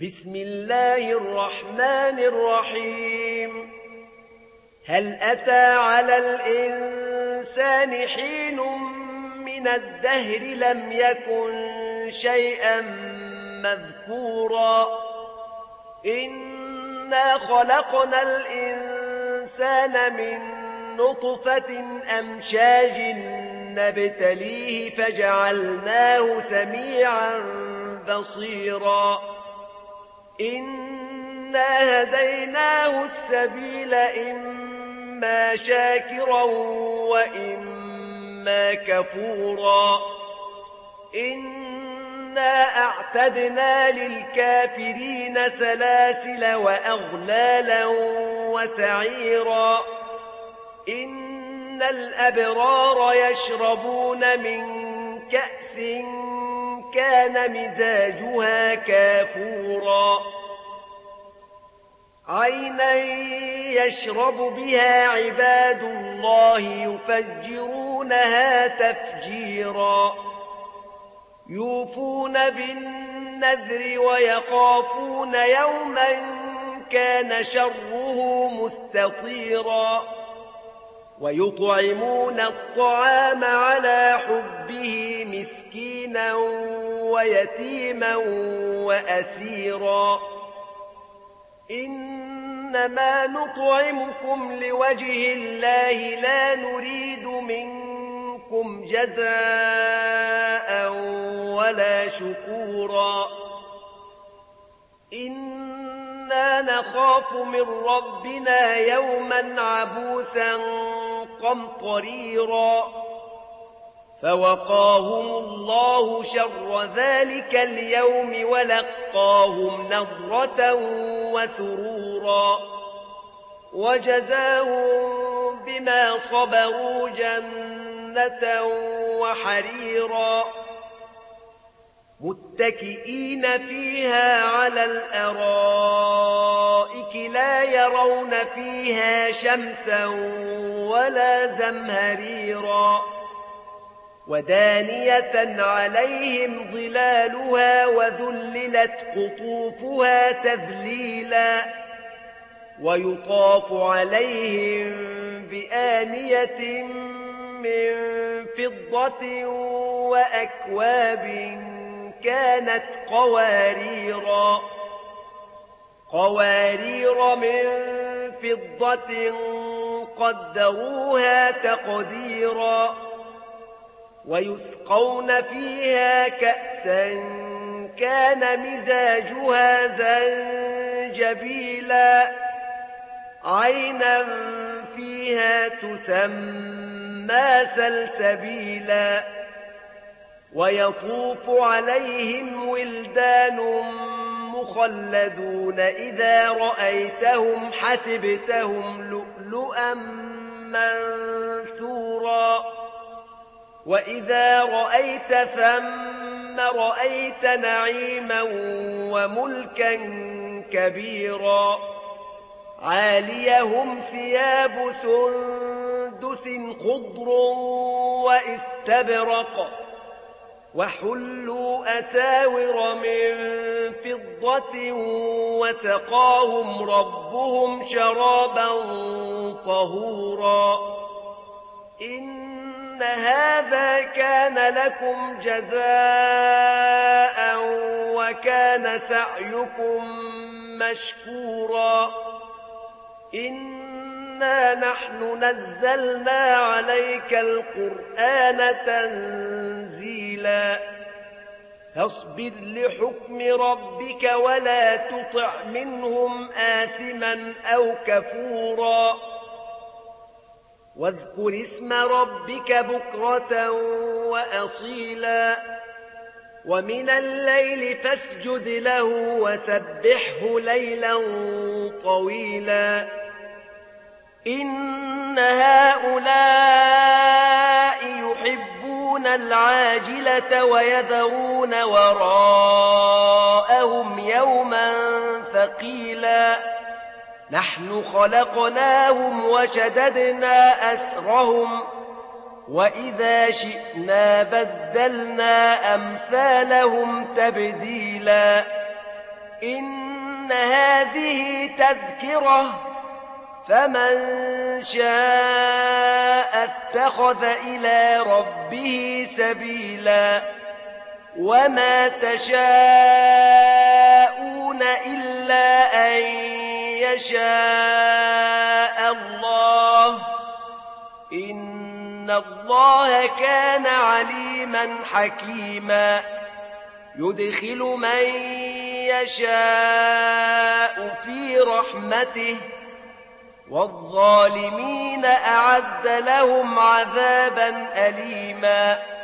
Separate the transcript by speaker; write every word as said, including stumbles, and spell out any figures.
Speaker 1: بسم الله الرحمن الرحيم هل أتى على الإنسان حين من الدهر لم يكن شيئا مذكورا إنا خلقنا الإنسان من نطفة أمشاج نبتليه فجعلناه سميعا بصيرا إنا هديناه السبيل إما شاكرا وإما كفورا إنا أعتدنا للكافرين سلاسل وأغلالا وسعيرا إن الأبرار يشربون من كأس كان مزاجها كافورا عينا يشرب بها عباد الله يفجرونها تفجيرا يوفون بالنذر ويخافون يوما كان شره مستطيرا ويطعمون الطعام على حبه مسكينا ويتيما وأسيرا إنما نطعمكم لوجه الله لا نريد منكم جزاء ولا شكورا إنا نخاف من ربنا يوما عبوسا قمطريرا فوقاهم الله شر ذلك اليوم ولقاهم نضرة وسرورا وجزاهم بما صبروا جنة وحريرا متكئين فيها على الأرائك لا يرون فيها شمسا ولا زمهريرا ودانية عليهم ظلالها وذللت قطوفها تذليلا ويطاف عليهم بآنية من فضة وأكواب كانت قواريرا قوارير من فضة قدروها تقديرا ويسقون فيها كأسا كان مزاجها زنجبيلا عينا فيها تسمى سلسبيلا ويطوف عليهم ولدان مخلدون إذا رأيتهم حسبتهم لؤلؤا منثورا وإذا رأيت ثم رأيت نعيما وملكا كبيرا عاليهم ثياب سندس خضر واستبرق وحلوا أساور من فضة وسقاهم ربهم شرابا طهورا إن هذا كان لكم جزاء وكان سعيكم مشكورا إنا نحن نزلنا عليك القرآن تنزيلا فاصبر لحكم ربك ولا تطع منهم آثما أو كفورا واذكر اسم ربك بكرة وأصيلا ومن الليل فاسجد له وسبحه ليلا طويلا إن هؤلاء يحبون العاجلة ويذرون وراءهم يوما ثقيلا نحن خلقناهم وشددنا أسرهم وإذا شئنا بدلنا أمثالهم تبديلا إن هذه تذكرة فمن شاء اتخذ إلى ربه سبيلا وما تشاءون إلا أن يشاء الله إن الله كان عليما حكيما يدخل من يشاء في رحمته والظالمين أعد لهم عذابا أليما